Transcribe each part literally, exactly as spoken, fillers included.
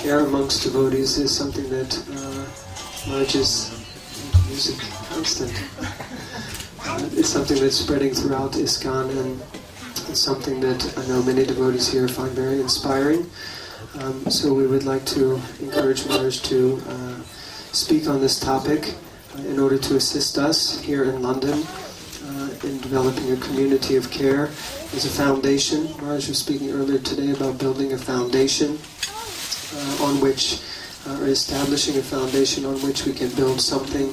care amongst devotees is something that uh, Maharaj is music constant. Uh, it's something that's spreading throughout ISKCON, and it's something that I know many devotees here find very inspiring. Um, so we would like to encourage Maharaj to uh, speak on this topic uh, in order to assist us here in London uh, in developing a community of care as a foundation. Maharaj was speaking earlier today about building a foundation uh, on which, uh, or establishing a foundation on which we can build something.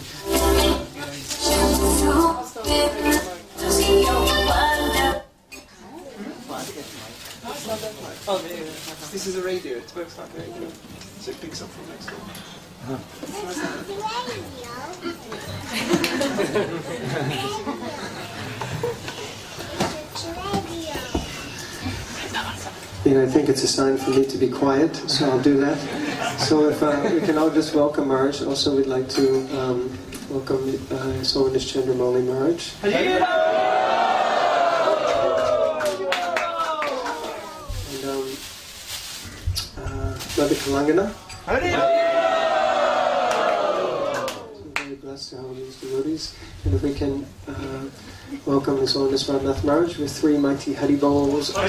Oh, this is a radio. It works like a radio, so it picks up from next door. Uh-huh. Yeah, I think it's a sign for me to be quiet, so I'll do that. So if uh, we can all just welcome Maharaj. Also, we'd like to um, welcome uh, His Holiness Chandramauli Maharaj. Brother Kalangana. So very blessed to have all these devotees. And if we can uh, welcome His Holiness Radhanath Maharaj with three mighty Hari Bols. His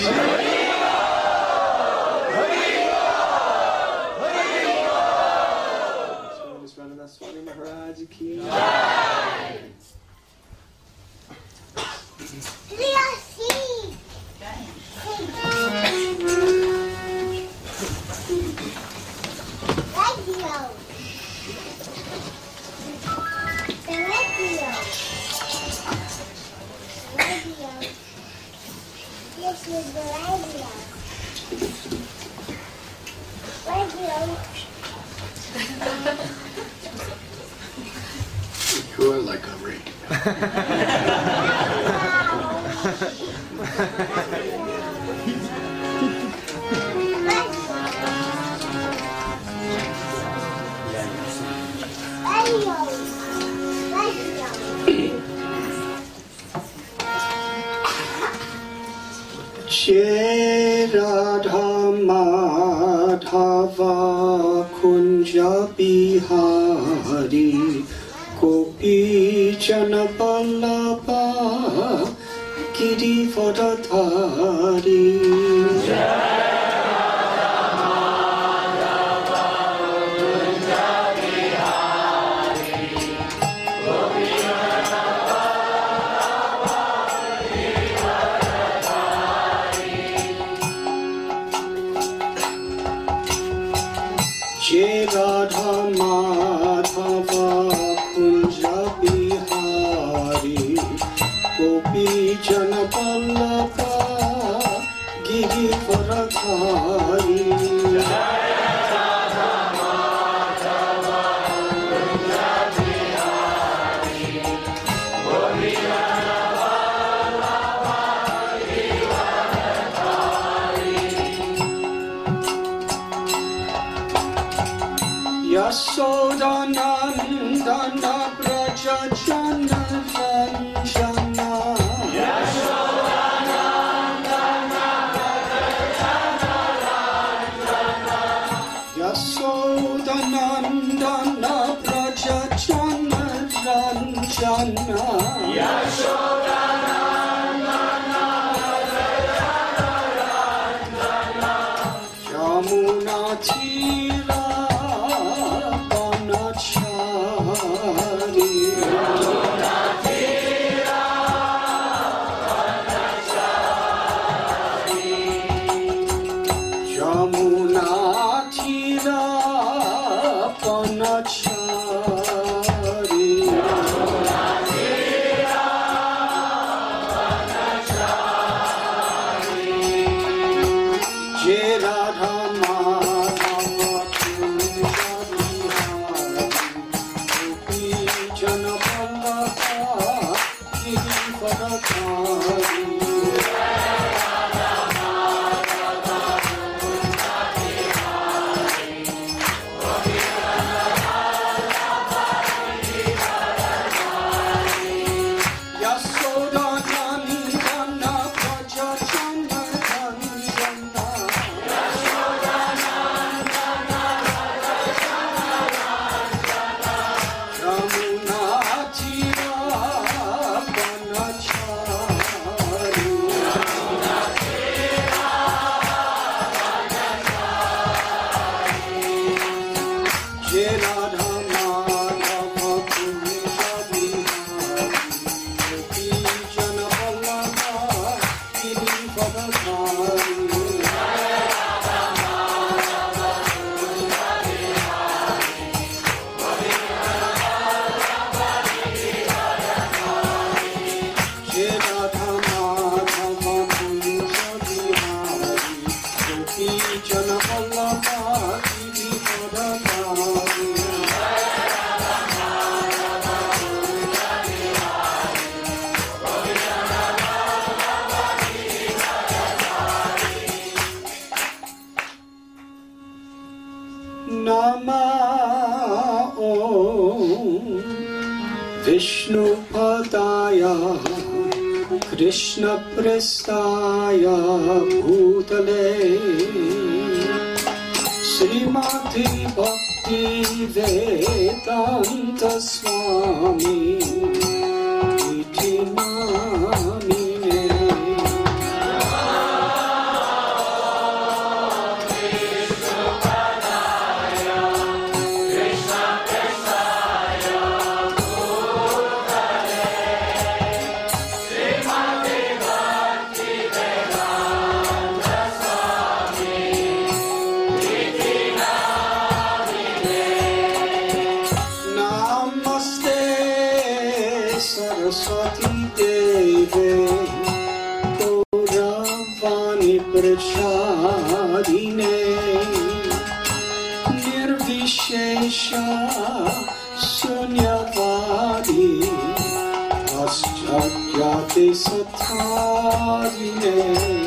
Holiness Radhanath Swami Maharaj ki. You are like a radio. Jai Radha Madhava Kunja Bihari Gopi Jana Vallabha Girivardhari. Jai Radha Madhava Kunja Bihari Gopi Jana Vallabha Girivardhari. Yashodanandana Braja Jana Ranjana. Yashodanandana Braja Jana Ranjana. Yamuna Tira विष्णुपदाय कृष्णप्रेष्ठाय भूतले श्रीमती भक्ति वेदांत स्वामी इति नामिने। प्रसादिने निर्विशेष शून्यवादी आश्चर्याति सत्तादिने।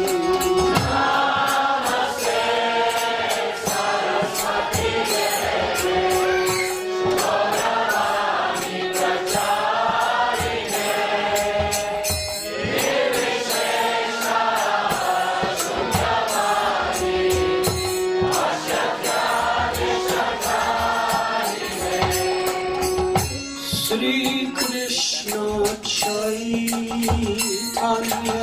Shri Krishna Chaitanya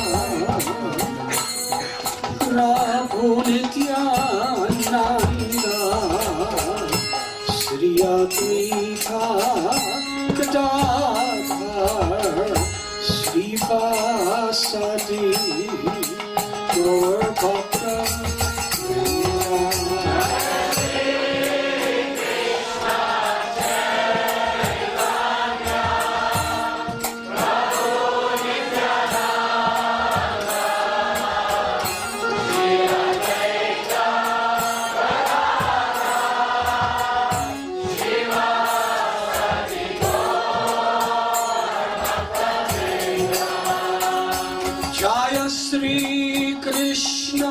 Prabhu Nityananda Shri Advaita Gadadhar Shri Vasadi Gaur Bhakta Shri Krishna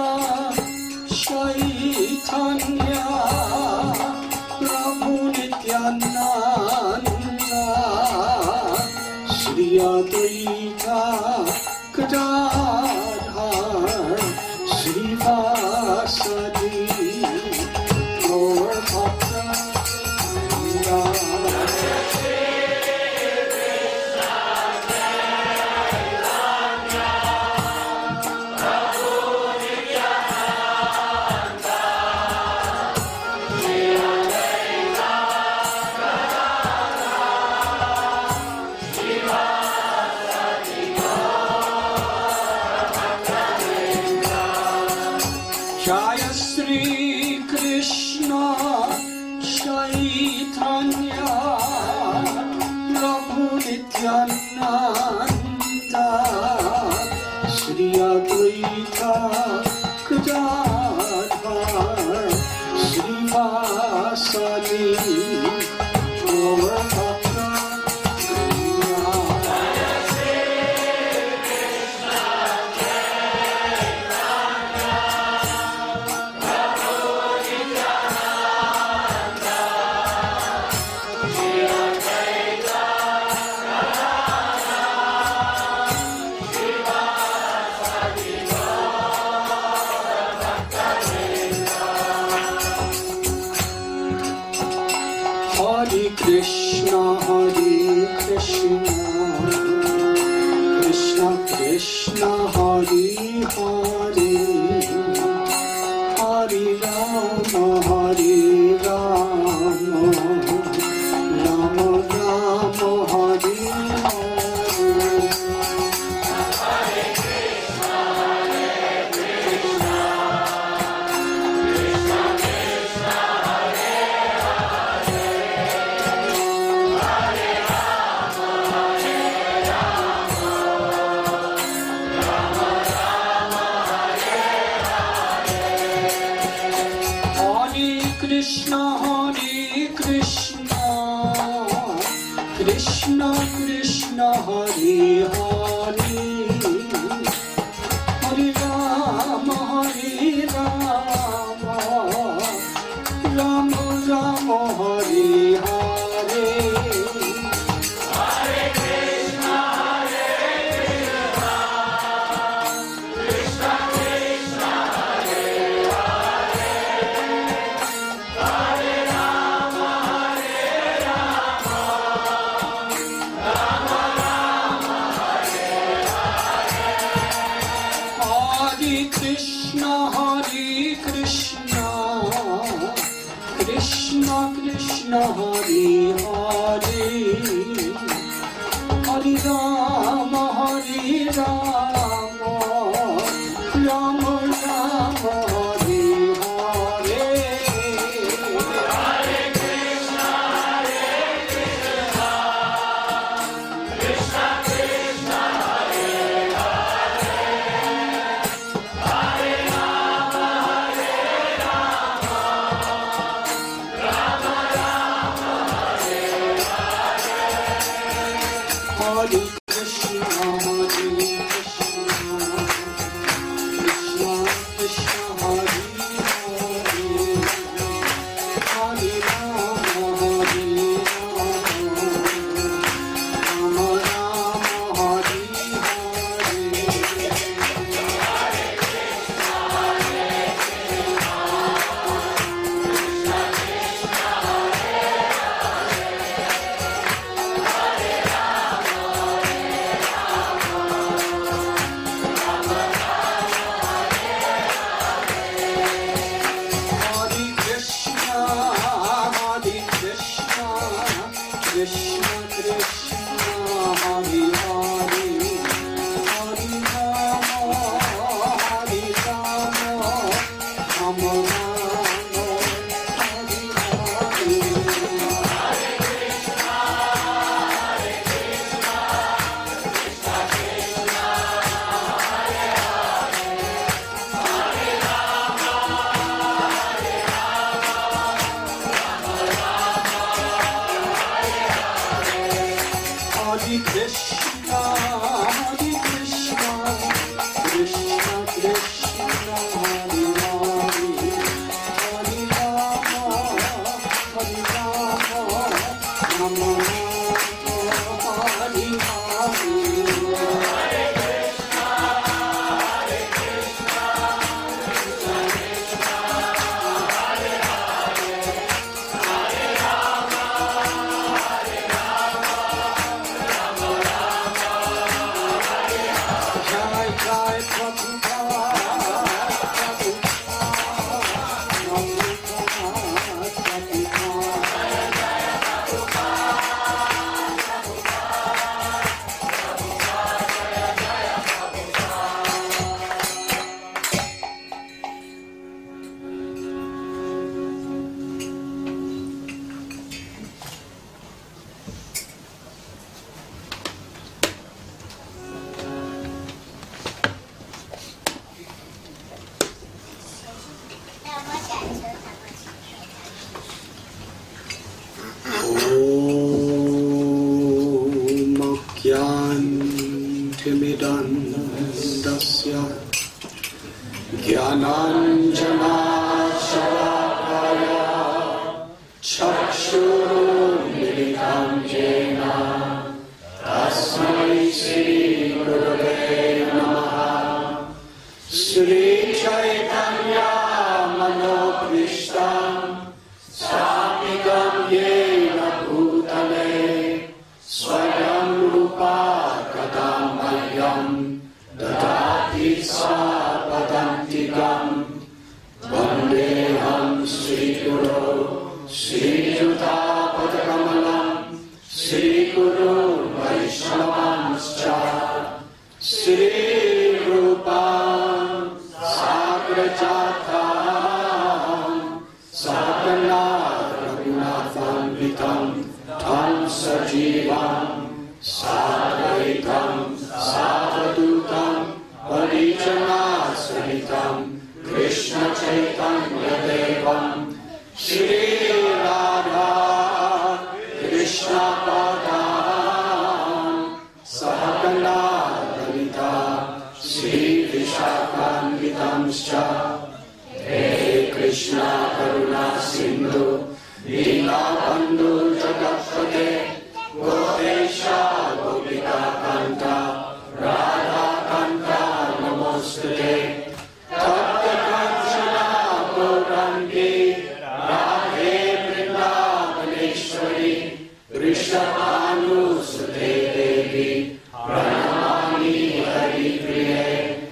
Chaitanya Prabhu Nityananda Shri Advaita Gadadhar Shri Vasadi Gaur Bhakta Jaya Shri Krishna Chaitanya Prabhu Nityananda Shri Advaita Gadadhar Shri Vasadi Gaur Bhakta Hare Krishna, Hare Krishna, Krishna Krishna, Hare Hare, Hare Rama, Hare Rama, Rama Rama, Hare Hare. Krishna, Hare Krishna, Krishna Krishna, Hare Hare, Hare Rama, Hare Rama, Rama Rama, Hare Hare. Hare Krishna, Hare Krishna, Krishna Krishna, Hare Hare, Hare Rama, Hare Rama, Rama Rama, Hare Hare. Hare Krishna, Hare Krishna, Krishna Krishna, Hare Hare, Hare Rama, Hare Rama, Rama Rama, Hare Hare. Hare Krishna, Hare Krishna, Krishna Krishna, Hare Hare, Hare Rama, Hare Rama, Rama Rama, Hare Hare. Hare Krishna, Hare Krishna, Krishna Krishna, Hare Hare, Hare Rama, Hare Rama, Rama Rama, Hare Hare. Hare Krishna, Hare Krishna, Krishna Krishna, Hare Hare, Hare Rama, Hare Rama, Rama Rama, Hare Hare. Hare Krishna, Hare Krishna, Krishna Krishna, Hare Hare, Hare Rama, Hare Rama, Rama Rama, Hare Hare. Jai Jai Prabhupada, Prabhupada, Timidantasya Jnananjanashakaya Chakshurumilitam Jena Tasmai Shri Gurave Namaha. Shri Chaitanya Manokrishtam Swamikam Yena Bhutale Swayam Rupa Kadamayyam Dadati Sapadantikam Vandeham Sri Guru Sri Yuta Padakamalam Sri Guru Vaishnavanscha Sri Rupam Sagrajatam Sakana Raghunathanvitam Tam Sajivam Sadvaitam Savadutam Parijana Sahitam Krishna Chaitanya Devam Shri Radha Krishna Padam Sahakala Lalita Shri Vishakhanvitamscha He Krishna Karuna Sindhu Dina Bandhu Jagapate Gopesha Gopika Kanta Radha Kanta Namostute Tapta Kanchana Gaurangi Radhe Vrindavaneshwari Vrishabhanu Sute Devi Pranamami Hari Priye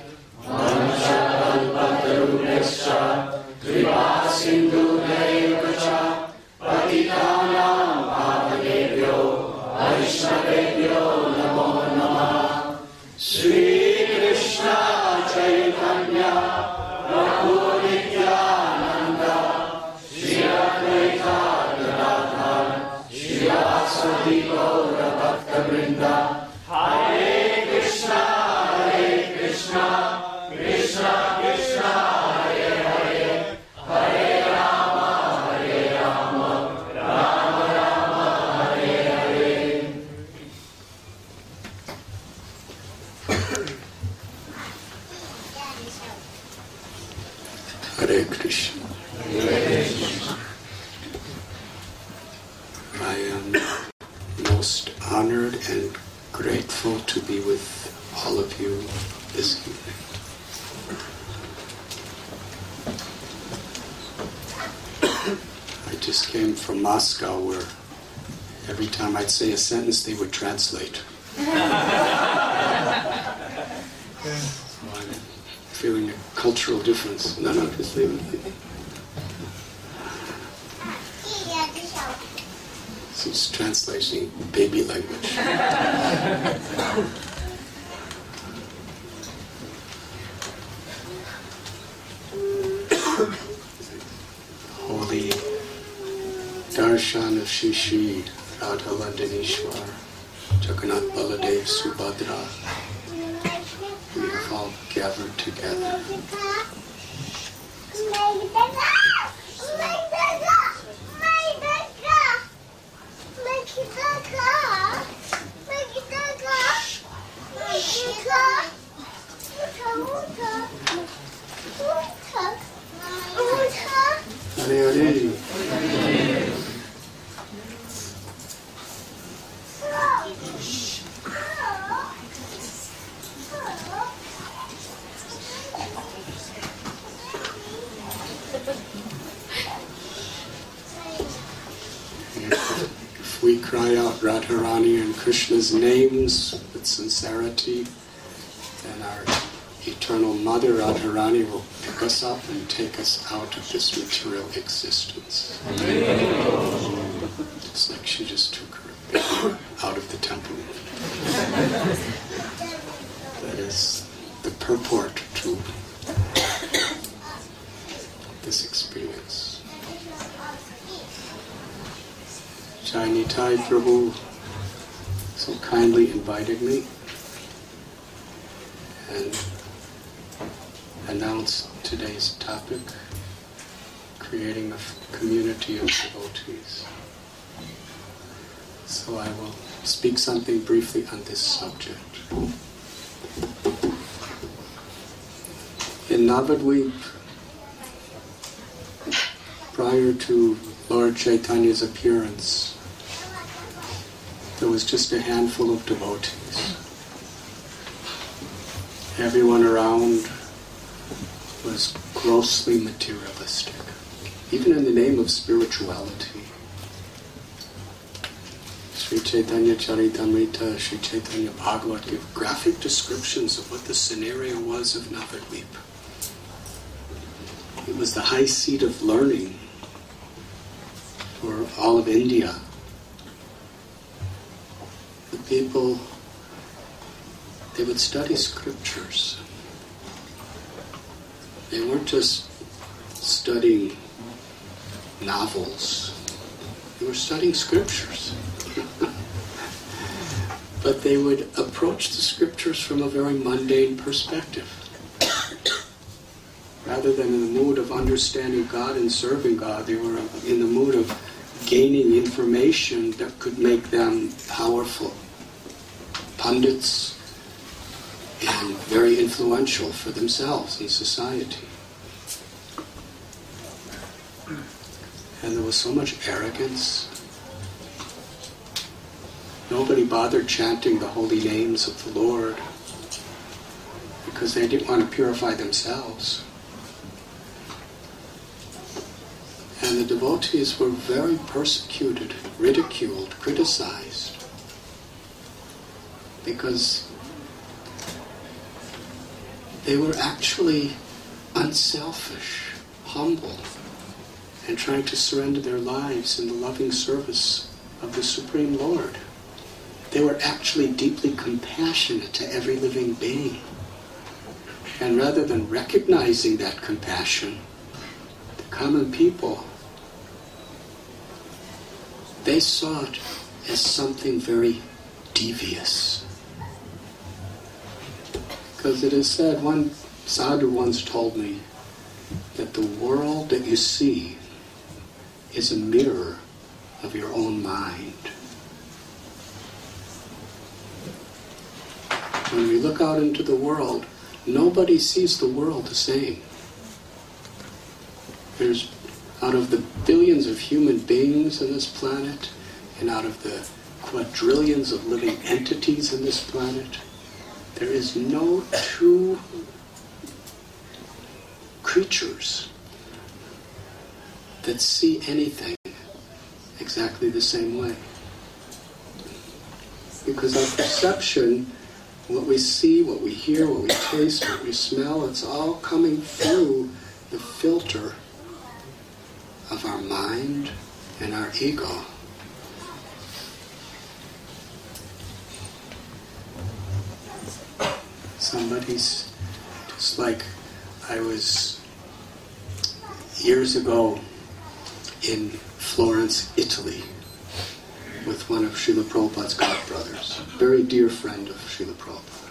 Vanchakalpatarubhyascha Kripa Sindhu Devacha Patitanam Pavanebhyo Vaishnavebhyo Namo Namah Shri Krishna Chaitanya Prabhu Nityananda Shri Advaita Gadadhar Shri Vasudhi Gaura Bhakta Vrinda Hare Krishna Hare Krishna Krishna Krishna Hare Hare Hare Rama Hare Rama Rama Rama Hare Hare. Hare Krishna. I am most honored and grateful to be with all of you this evening. I just came from Moscow where every time I'd say a sentence they would translate. So I'm feeling a cultural difference. No, no, just leave it. So it's translating baby language. Holy Darshan of Shri Shri Radha Landanishwar, Jagannath Baladev Subhadra. We have all gathered together. Hare Hare. If we cry out Radharani and Krishna's names with sincerity, then our eternal mother Radharani will pick us up and take us out of this material existence. Just like she just took her baby out of the temple. That is the purport to this experience. Jai Nitai Prabhu so kindly invited me and announced today's topic, creating a community of devotees. So I will speak something briefly on this subject. In Navadvip, prior to Lord Chaitanya's appearance, there was just a handful of devotees. Everyone around was grossly materialistic, even in the name of spirituality. Sri Chaitanya Charitamrita, Sri Chaitanya Bhagavat give graphic descriptions of what the scenario was of Navadvip. It was the high seat of learning for all of India. The people, they would study scriptures. They weren't just studying novels. They were studying scriptures. But they would approach the scriptures from a very mundane perspective. rather than in the mood of understanding God and serving God, they were in the mood of gaining information that could make them powerful pundits and very influential for themselves in society. And there was so much arrogance. Nobody bothered chanting the holy names of the Lord because they didn't want to purify themselves. And the devotees were very persecuted, ridiculed, criticized, because they were actually unselfish, humble, and trying to surrender their lives in the loving service of the Supreme Lord. They were actually deeply compassionate to every living being. And rather than recognizing that compassion, the common people, they saw it as something very devious. Because it is said, one sadhu once told me that the world that you see is a mirror of your own mind. When we look out into the world, nobody sees the world the same. There's, out of the billions of human beings on this planet, and out of the quadrillions of living entities on this planet, there is no two creatures that see anything exactly the same way. Because our perception, what we see, what we hear, what we taste, what we smell, it's all coming through the filter of our mind and our ego. Somebody's, just like I was years ago in Florence, Italy, with one of Srila Prabhupada's godbrothers, a very dear friend of Srila Prabhupada.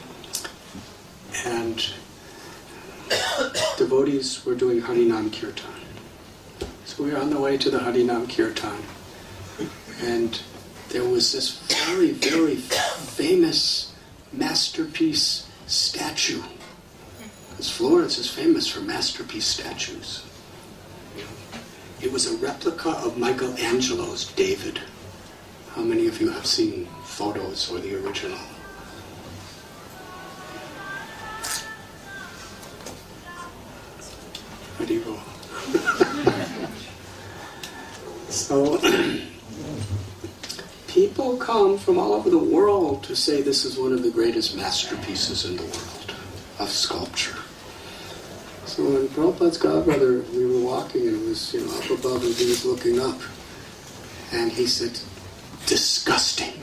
And devotees were doing Harinam Kirtan. So we were on the way to the Harinam Kirtan, and there was this very, very famous masterpiece statue. Because Florence is famous for masterpiece statues. It was a replica of Michelangelo's David. How many of you have seen photos or the original? Haribo. So, people come from all over the world to say this is one of the greatest masterpieces in the world of sculpture. So when Prabhupada's godbrother, we were walking and it was, you know, up above and he was looking up. And he said, disgusting.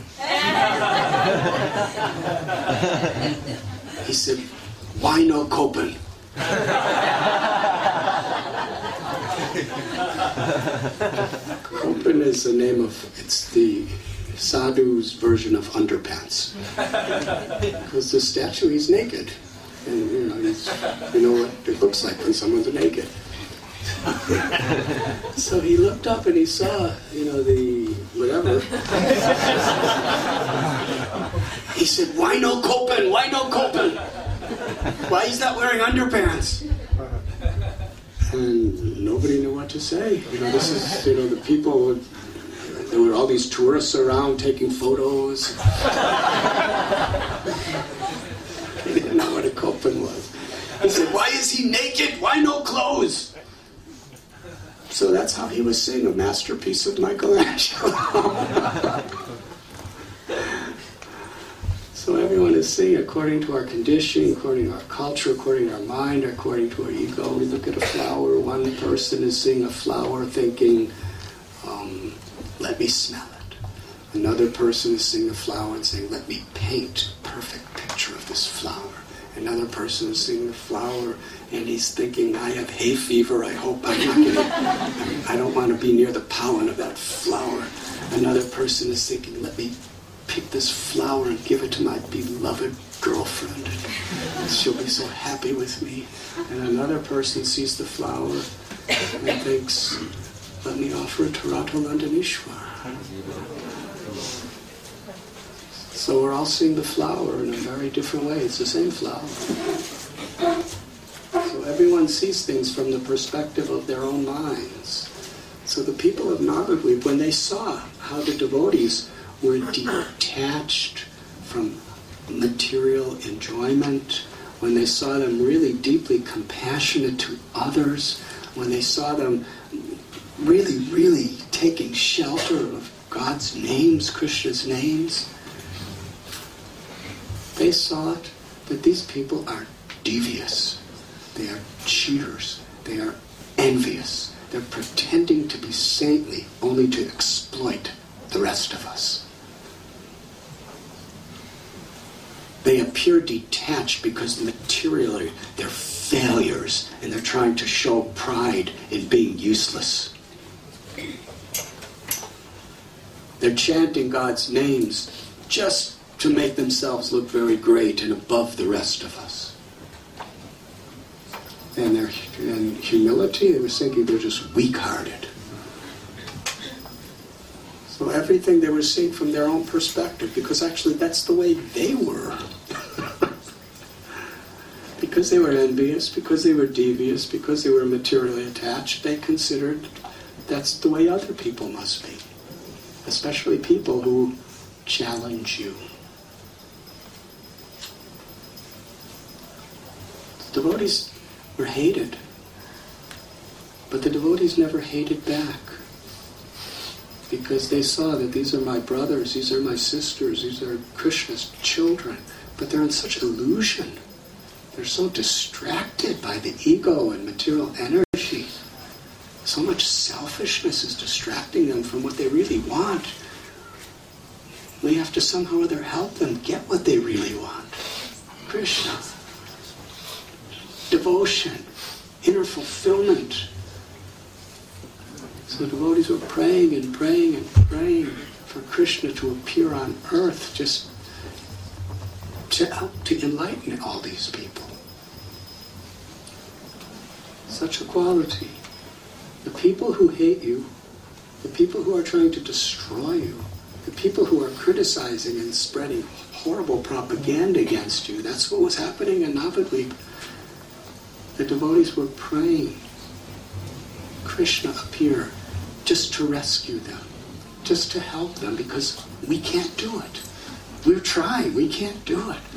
He said, why no Kopan? Kopan is the name of, it's the sadhu's version of underpants. Because the statue, he's naked. And you know, he's, you know what it looks like when someone's naked. So he looked up and he saw, you know, the whatever. He said, why no Kopan? Why no Kopan? Why he's not wearing underpants? And nobody knew what to say. You know, this is, you know, the people would, there were all these tourists around taking photos. They didn't know what a Kopan was. He said, why is he naked? Why no clothes? So that's how he was seeing a masterpiece of Michelangelo. So everyone is seeing according to our conditioning, according to our culture, according to our mind, according to our ego. We look at a flower, one person is seeing a flower thinking, um, let me smell it. Another person is seeing a flower and saying, let me paint a perfect picture of this flower. Another person is seeing the flower and he's thinking, I have hay fever, I hope I'm not getting, I don't want to be near the pollen of that flower. Another person is thinking, let me take this flower and give it to my beloved girlfriend. She'll be so happy with me. And another person sees the flower and thinks, let me offer it to Radharandhanishwar. So we're all seeing the flower in a very different way. It's the same flower. So everyone sees things from the perspective of their own minds. So the people of Navadvip, when they saw how the devotees were detached from material enjoyment, when they saw them really deeply compassionate to others, when they saw them really, really taking shelter of God's names, Krishna's names, they saw it that these people are devious. They are cheaters. They are envious. They're pretending to be saintly only to exploit the rest of us. They appear detached because materially they're failures and they're trying to show pride in being useless. They're chanting God's names just to make themselves look very great and above the rest of us. And their in humility, they were thinking they're just weak-hearted. So everything they were seeing from their own perspective, because actually that's the way they were. Because they were envious, because they were devious, because they were materially attached, they considered that's the way other people must be. Especially people who challenge you. The devotees were hated, but the devotees never hated back, because they saw that these are my brothers, these are my sisters, these are Krishna's children, but they're in such illusion. They're so distracted by the ego and material energy. So much selfishness is distracting them from what they really want. We have to somehow or other help them get what they really want. Krishna. Devotion. Inner fulfillment. So the devotees were praying and praying and praying for Krishna to appear on earth, just to help to enlighten all these people. Such a quality. The people who hate you, the people who are trying to destroy you, the people who are criticizing and spreading horrible propaganda against you, that's what was happening in Navadvip. The devotees were praying, Krishna appear, just to rescue them, just to help them, because we can't do it. We're trying, we can't do it.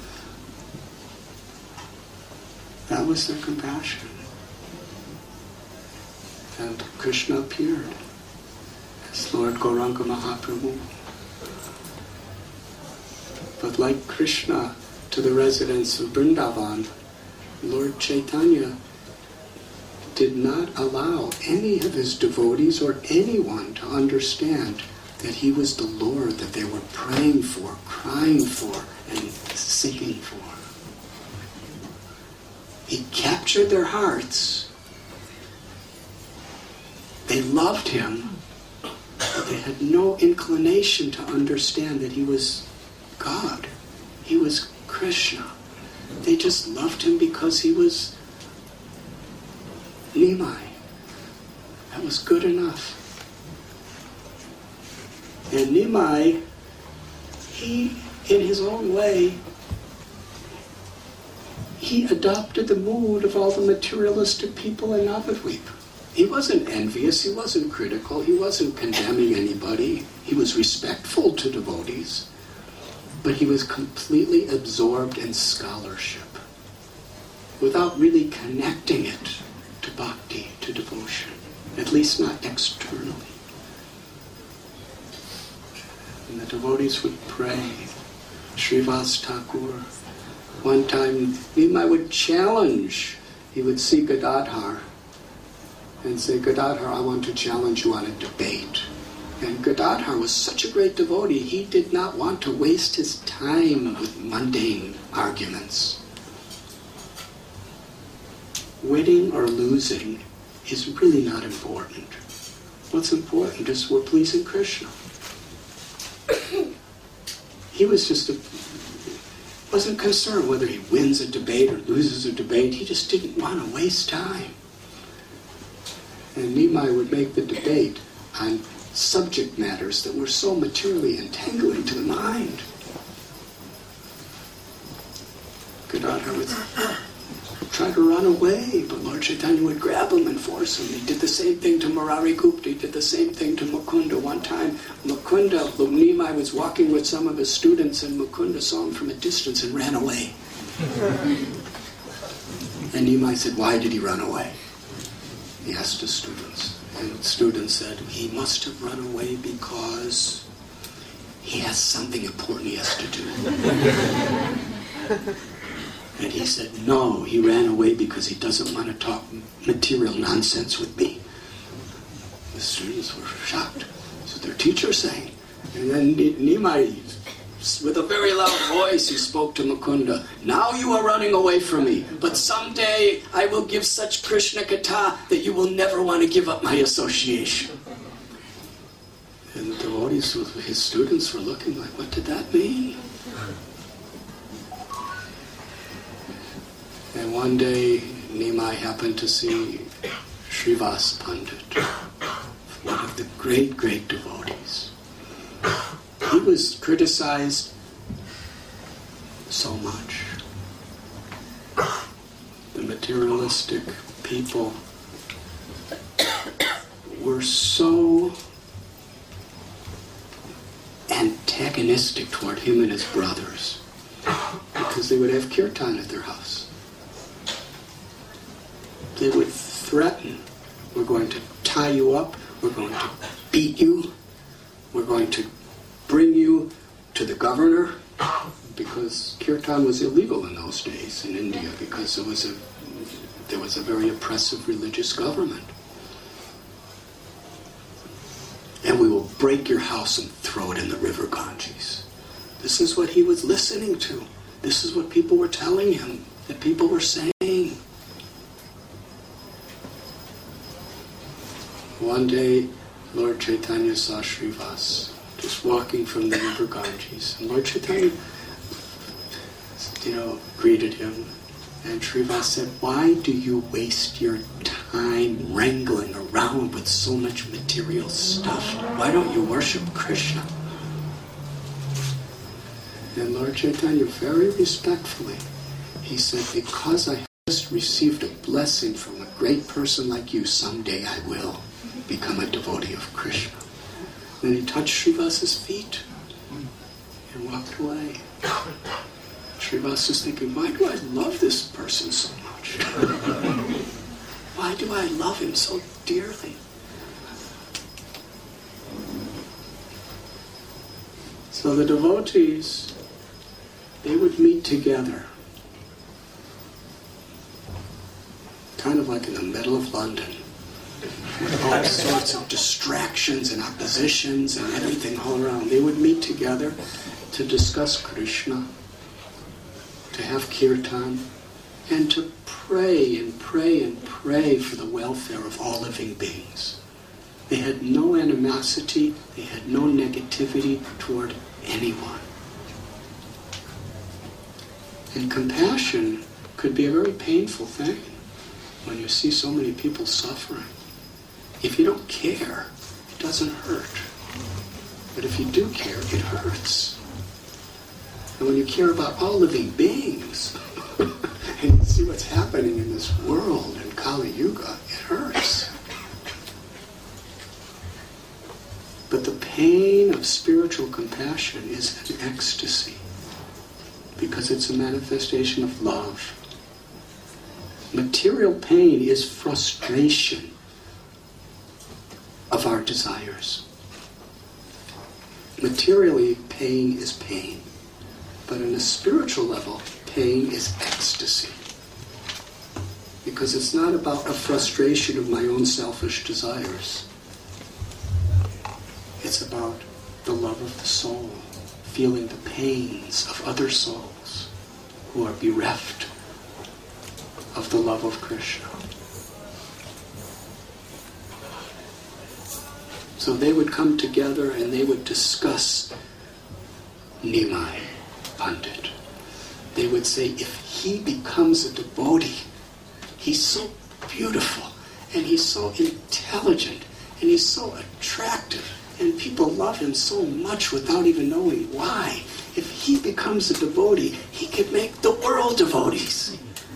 That was their compassion. And Krishna appeared as Lord Gauranga Mahaprabhu. But like Krishna to the residents of Vrindavan, Lord Chaitanya did not allow any of his devotees or anyone to understand that he was the Lord that they were praying for, crying for, and seeking for. He captured their hearts. They loved him, but they had no inclination to understand that he was God. He was Krishna. They just loved him because he was Nimai. That was good enough. And Nimai, he, in his own way, he adopted the mood of all the materialistic people in Navadvip. He wasn't envious, he wasn't critical, he wasn't condemning anybody. He was respectful to devotees. But he was completely absorbed in scholarship, without really connecting it to bhakti, to devotion, at least not externally. And the devotees would pray. Srivas Thakur, one time, Nimai would challenge. He would see Gadadhar and say, Gadadhar, I want to challenge you on a debate. And Gadadhar was such a great devotee, he did not want to waste his time with mundane arguments. Winning or losing is really not important. What's important is we're pleasing Krishna. he was just a, wasn't concerned whether he wins a debate or loses a debate. He just didn't want to waste time. And Nimai would make the debate on subject matters that were so materially entangling to the mind. Gadadhar would try to run away, but Lord Chaitanya would grab him and force him. He did the same thing to Murari Gupta. He did the same thing to Mukunda. One time, Mukunda, Nimai was walking with some of his students, and Mukunda saw him from a distance and ran away. And Nimai said, "Why did he run away?" He asked his students. And the students said, "He must have run away because he has something important he has to do." And he said, "No, he ran away because he doesn't want to talk material nonsense with me." The students were shocked. So their teacher saying. And then Nimai, with a very loud voice, he spoke to Mukunda. "Now you are running away from me, but someday I will give such Krishna Katha that you will never want to give up my association." And the devotees, his students, were looking like, what did that mean? And one day, Nimai happened to see Srivas Pandit, one of the great, great devotees. He was criticized so much. The materialistic people were so antagonistic toward him and his brothers because they would have kirtan at their house. They would threaten, "We're going to tie you up, we're going to beat you, we're going to bring you to the governor," because kirtan was illegal in those days in India because it was a, there was a very oppressive religious government. "And we will break your house and throw it in the river Ganges." This is what he was listening to. This is what people were telling him, that people were saying. One day, Lord Chaitanya saw Srivas just walking from the river Ganges. And Lord Chaitanya, you know, greeted him. And Srivas said, "Why do you waste your time wrangling around with so much material stuff? Why don't you worship Krishna?" And Lord Chaitanya, very respectfully, he said, "Because I just received a blessing from a great person like you, someday I will become a devotee of Krishna." Then he touched Srivas's feet and walked away. Srivas is thinking, why do I love this person so much? Why do I love him so dearly? So the devotees, they would meet together, kind of like in the middle of London, with all sorts of distractions and oppositions and everything all around. They would meet together to discuss Krishna, to have kirtan, and to pray and pray and pray for the welfare of all living beings. They had no animosity, they had no negativity toward anyone. And compassion could be a very painful thing when you see so many people suffering. If you don't care, it doesn't hurt. But if you do care, it hurts. And when you care about all living beings, and you see what's happening in this world in Kali Yuga, it hurts. But the pain of spiritual compassion is an ecstasy, because it's a manifestation of love. Material pain is frustration of our desires. Materially, pain is pain. But on a spiritual level, pain is ecstasy. Because it's not about a frustration of my own selfish desires. It's about the love of the soul, feeling the pains of other souls who are bereft of the love of Krishna. So they would come together and they would discuss Nimai Pandit. They would say, if he becomes a devotee, he's so beautiful, and he's so intelligent, and he's so attractive, and people love him so much without even knowing why. If he becomes a devotee, he could make the world devotees.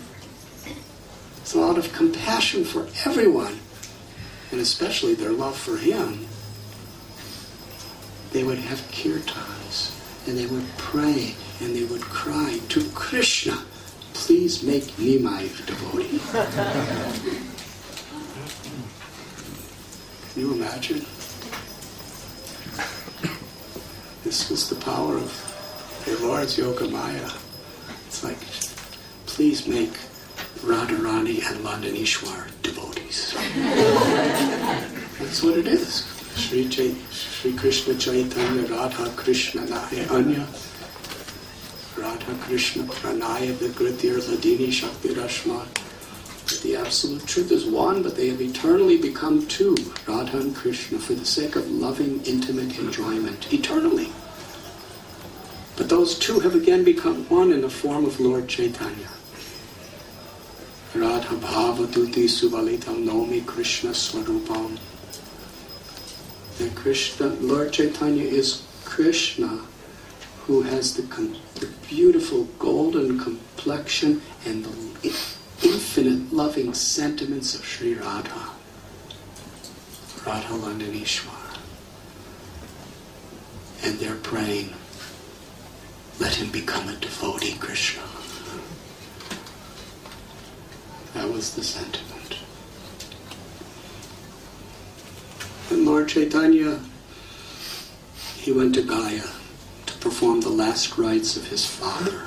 So out of compassion for everyone, and especially their love for him, they would have kirtans, and they would pray, and they would cry to Krishna, please make Nimai a devotee. Can you imagine? This was the power of the Lord's Yogamaya. It's like, please make Radharani and Landanishwar devotees. That's what it is. Sri, Ch- Sri Krishna Chaitanya Radha Krishna Nahe Anya Radha Krishna Pranaya Vigritir Ladini Shakti Rashma. The absolute truth is one, but they have eternally become two, Radha and Krishna, for the sake of loving, intimate enjoyment, eternally. But those two have again become one in the form of Lord Chaitanya. Radha Bhavatuti Suvalitam Nomi Krishna Swarupam. And Krishna, Lord Chaitanya is Krishna, who has the, com- the beautiful golden complexion and the infinite loving sentiments of Sri Radha. Radha Landanishwar. And they're praying, let him become a devotee, Krishna. That was the sentiment. And Lord Chaitanya, he went to Gaya to perform the last rites of his father.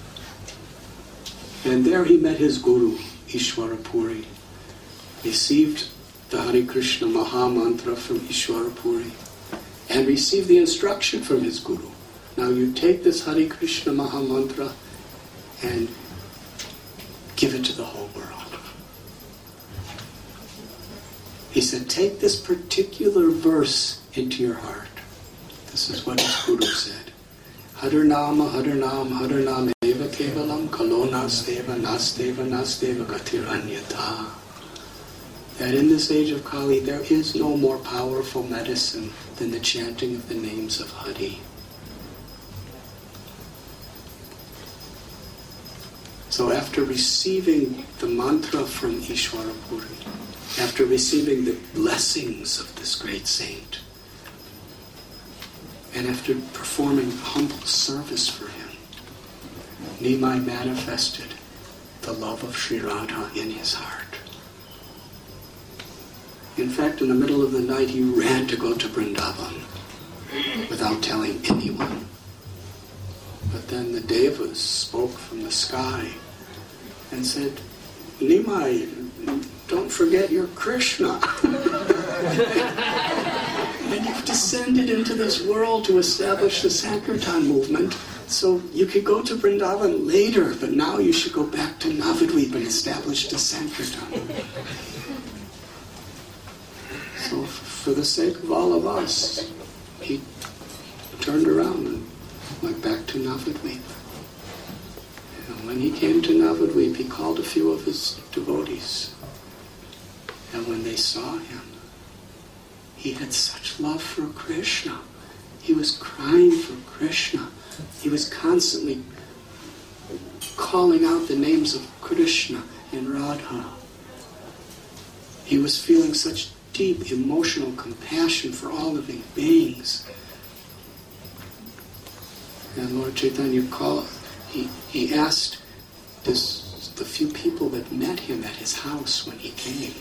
And there he met his guru, Ishwarapuri, received the Hare Krishna Maha Mantra from Ishwarapuri, and received the instruction from his guru. Now you take this Hare Krishna Maha Mantra and give it to the whole world. He said, take this particular verse into your heart. This is what his guru said. Harinama, Harinam, Harinam eva kevalam kalo nasteva, nasteva, nasteva gatiranyata. That in this age of Kali, there is no more powerful medicine than the chanting of the names of Hari. So after receiving the mantra from Ishwarapuri, after receiving the blessings of this great saint, and after performing humble service for him, Nimai manifested the love of Sri Radha in his heart. In fact, in the middle of the night, he ran to go to Vrindavan without telling anyone. But then the devas spoke from the sky and said, Nimai, don't forget your Krishna. And you've descended into this world to establish the Sankirtan movement, so you could go to Vrindavan later, but now you should go back to Navadvip and establish the Sankirtan. So for the sake of all of us, he turned around and went back to Navadvip. And when he came to Navadvip, he called a few of his devotees. And when they saw him, he had such love for Krishna. He was crying for Krishna. He was constantly calling out the names of Krishna and Radha. He was feeling such deep emotional compassion for all living beings. And Lord Chaitanya called, he, he asked this, the few people that met him at his house when he came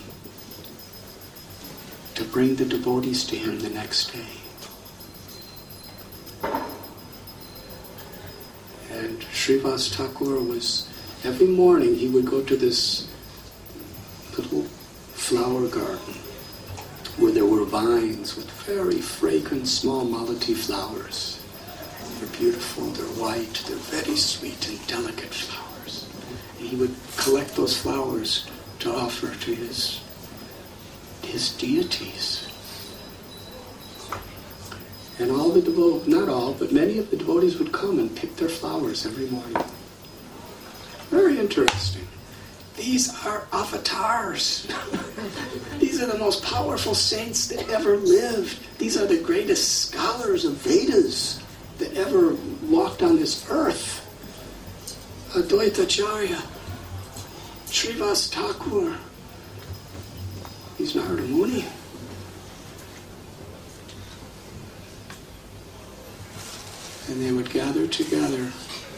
to bring the devotees to him the next day. And Srivas Thakur was, every morning he would go to this little flower garden where there were vines with very fragrant small malati flowers. They're beautiful, they're white, they're very sweet and delicate flowers. And he would collect those flowers to offer to his his deities. And all the devotees, not all, but many of the devotees would come and pick their flowers every morning. Very interesting. These are avatars. These are the most powerful saints that ever lived. These are the greatest scholars of Vedas that ever walked on this earth. Advaita Acharya, Srivas Thakur, he's Narada Muni. And they would gather together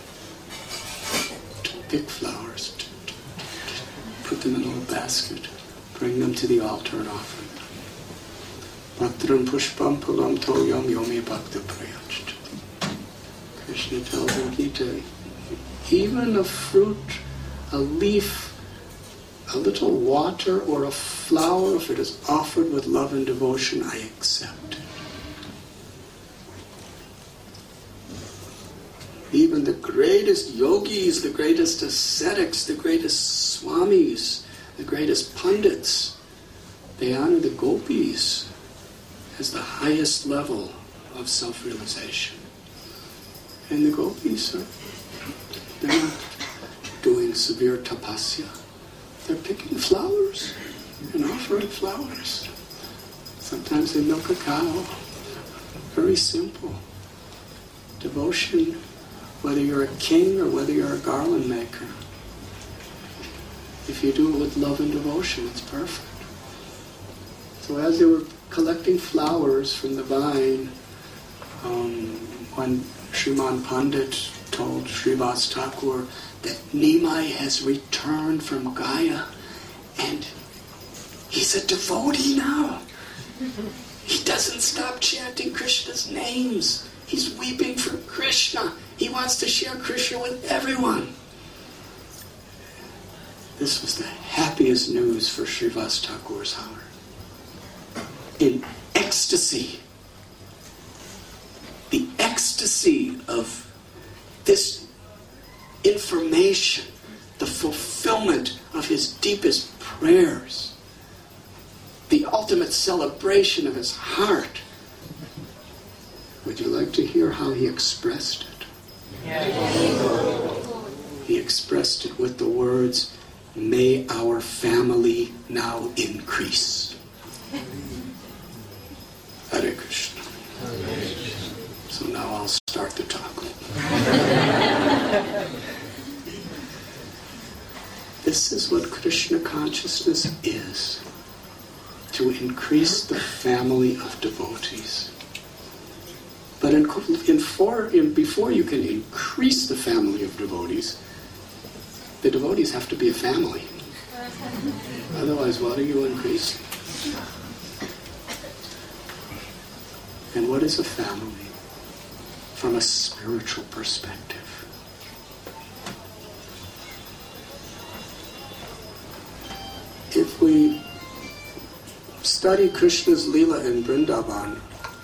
to pick flowers, to, to, to put them in a little basket, bring them to the altar and offer them. Bhaktram pushpam pulam toyam yomi bhakta prayachta. Krishna tells in Gita, even a fruit, a leaf, a little water, or a flower, if it is offered with love and devotion, I accept it. Even the greatest yogis, the greatest ascetics, the greatest swamis, the greatest pundits, they honor the gopis as the highest level of self-realization. And the gopis are, they're not doing severe tapasya. They're picking flowers and offering flowers. Sometimes they milk a cow. Very simple. Devotion, whether you're a king or whether you're a garland maker. If you do it with love and devotion, it's perfect. So as they were collecting flowers from the vine, um, when Sriman Pandit told Srivas Thakur that Nimai has returned from Gaya and he's a devotee now. He doesn't stop chanting Krishna's names. He's weeping for Krishna. He wants to share Krishna with everyone. This was the happiest news for Srivas Thakur's heart. In ecstasy, the ecstasy of this information, the fulfillment of his deepest prayers, the ultimate celebration of his heart. Would you like to hear how he expressed it? Yes. He expressed it with the words, "May our family now increase." Hare Krishna. So now I'll start the talk. This is what Krishna consciousness is. To increase the family of devotees. But in, in for, in, before you can increase the family of devotees, the devotees have to be a family. Otherwise, what are you increasing? And what is a family from a spiritual perspective? If we study Krishna's Leela in Vrindavan,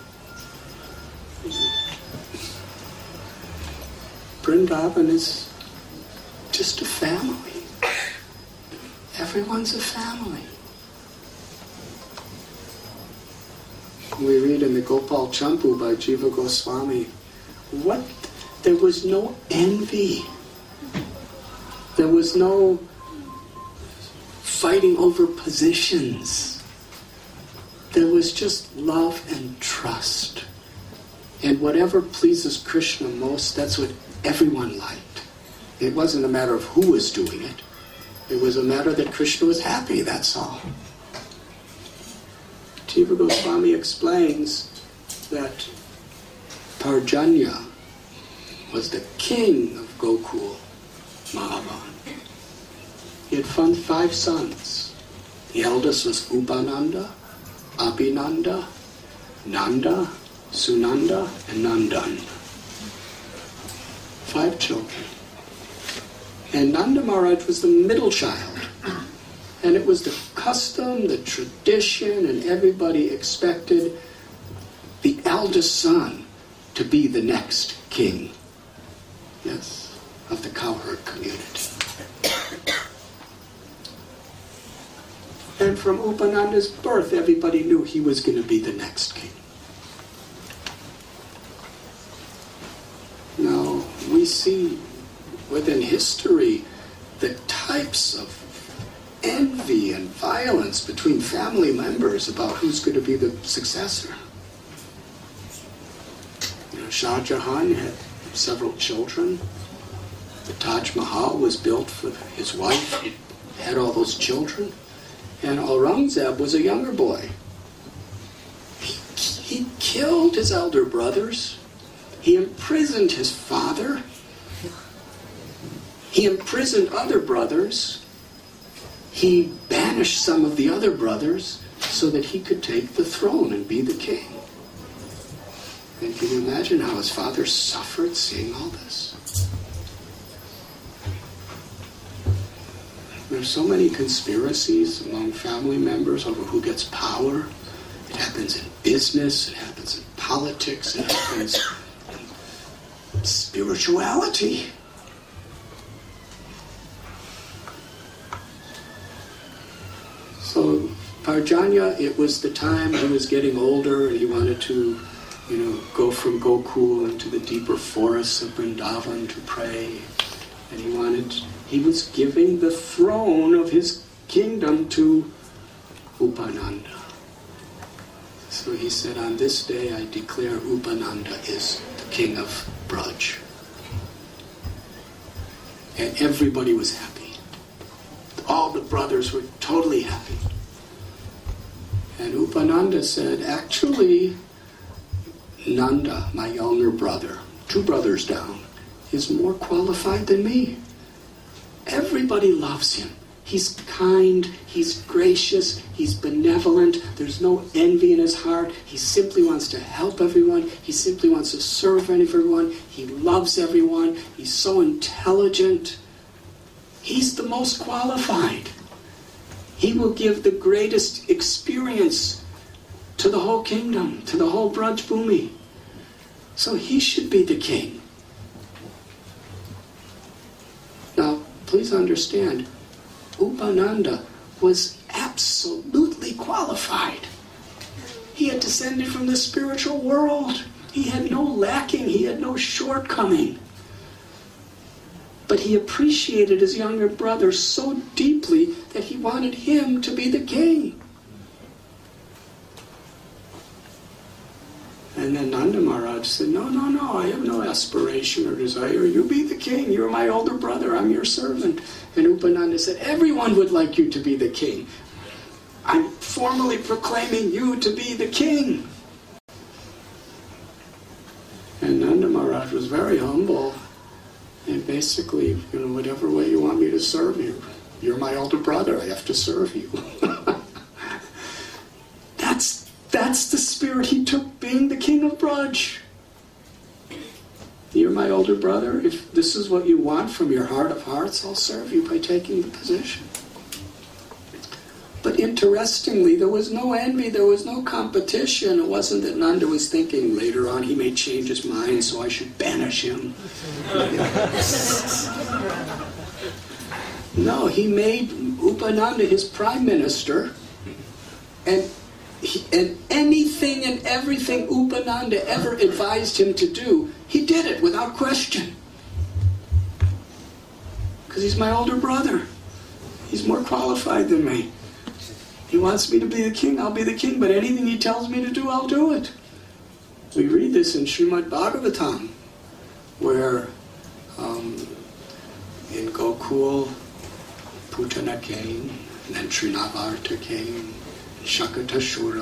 Vrindavan is just a family. Everyone's a family. We read in the Gopal Champu by Jiva Goswami, what? There was no envy. There was no fighting over positions. There was just love and trust. And whatever pleases Krishna most, that's what everyone liked. It wasn't a matter of who was doing it. It was a matter that Krishna was happy, that's all. Jiva Goswami explains that Parjanya was the king of Gokul, Mahavan. He had five sons. The eldest was Upananda, Abhinanda, Nanda, Sunanda, and Nandan. Five children. And Nanda Maharaj was the middle child. And it was the custom, the tradition, and everybody expected the eldest son to be the next king. Yes, of the cowherd community. And from Upananda's birth, everybody knew he was going to be the next king. see within history the types of envy and violence between family members about who's going to be the successor. You know, Shah Jahan had several children. The Taj Mahal was built for his wife. He had all those children. And Aurangzeb was a younger boy. He, he killed his elder brothers. He imprisoned his father. He imprisoned other brothers. He banished some of the other brothers so that he could take the throne and be the king. And can you imagine how his father suffered seeing all this? There's so many conspiracies among family members over who gets power. It happens in business, it happens in politics, it happens in spirituality. So Parjanya, it was the time he was getting older and he wanted to, you know, go from Gokul into the deeper forests of Vrindavan to pray. And he wanted, he was giving the throne of his kingdom to Upananda. So he said, on this day I declare Upananda is the king of Braj. And everybody was happy. All the brothers were totally happy. And Upananda said, actually, Nanda, my younger brother, two brothers down, is more qualified than me. Everybody loves him. He's kind, he's gracious, he's benevolent, there's no envy in his heart. He simply wants to help everyone. He simply wants to serve everyone. He loves everyone. He's so intelligent. He's the most qualified. He will give the greatest experience to the whole kingdom, to the whole Braj Bhumi. So he should be the king. Now, please understand, Upananda was absolutely qualified. He had descended from the spiritual world. He had no lacking, he had no shortcoming. But he appreciated his younger brother so deeply that he wanted him to be the king. And then Nanda Maharaj said, no, no, no, I have no aspiration or desire. You be the king. You're my older brother. I'm your servant. And Upananda said, everyone would like you to be the king. I'm formally proclaiming you to be the king. And Nanda Maharaj was very humble. And basically, you know, whatever way you want me to serve you. You're my older brother. I have to serve you. That's That's the spirit he took being the king of Braj. You're my older brother. If this is what you want from your heart of hearts, I'll serve you by taking the position. But interestingly, there was no envy, there was no competition. It wasn't that Nanda was thinking later on he may change his mind, so I should banish him. No, he made Upananda his prime minister, and He, and anything and everything Upananda ever advised him to do, he did it without question. Because he's my older brother. He's more qualified than me. He wants me to be the king, I'll be the king, but anything he tells me to do, I'll do it. We read this in Srimad Bhagavatam, where um, in Gokul, Putana came, and then Trinavarta came, Shakatashura,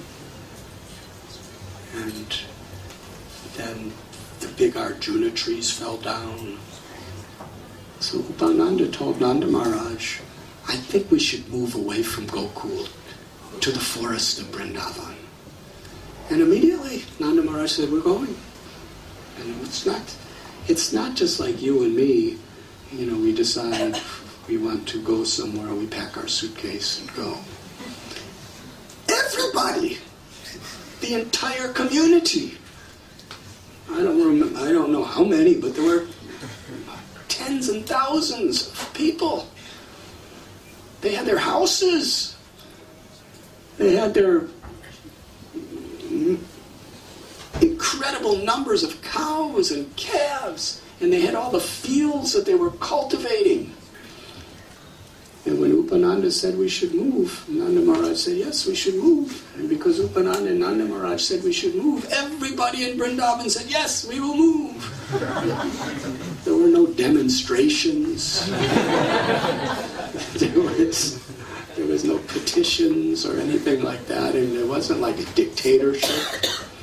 and then the big Arjuna trees fell down. So Upananda told Nanda Maharaj, I think we should move away from Gokul to the forest of Vrindavan. And immediately Nanda Maharaj said, we're going. And it's not, it's not just like you and me, you know, we decide we want to go somewhere, we pack our suitcase and go. Everybody, the entire community. I don't remember, I don't know how many, but there were tens and thousands of people. They had their houses. They had their incredible incredible numbers of cows and calves, and they had all the fields that they were cultivating. And when Upananda said we should move, Nanda Maharaj said, yes, we should move. And because Upananda and Nanda Maharaj said we should move, everybody in Vrindavan said, yes, we will move. There were no demonstrations. there, was, there was no petitions or anything like that, and it wasn't like a dictatorship.